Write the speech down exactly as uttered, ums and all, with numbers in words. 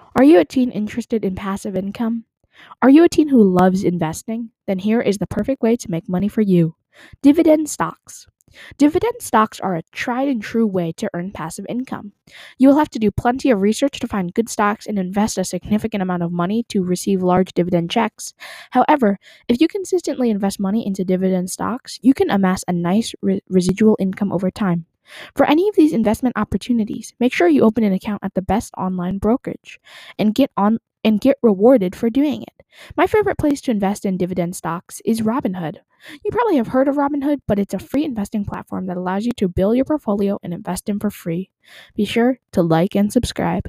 Are you a teen interested in passive income? Are you a teen who loves investing? Then here is the perfect way to make money for you. Dividend stocks. Dividend stocks are a tried and true way to earn passive income. You will have to do plenty of research to find good stocks and invest a significant amount of money to receive large dividend checks. However, if you consistently invest money into dividend stocks, you can amass a nice re- residual income over time. For any of these investment opportunities, make sure you open an account at the best online brokerage and get on and get rewarded for doing it. My favorite place to invest in dividend stocks is Robinhood. You probably have heard of Robinhood, but it's a free investing platform that allows you to build your portfolio and invest in for free. Be sure to like and subscribe.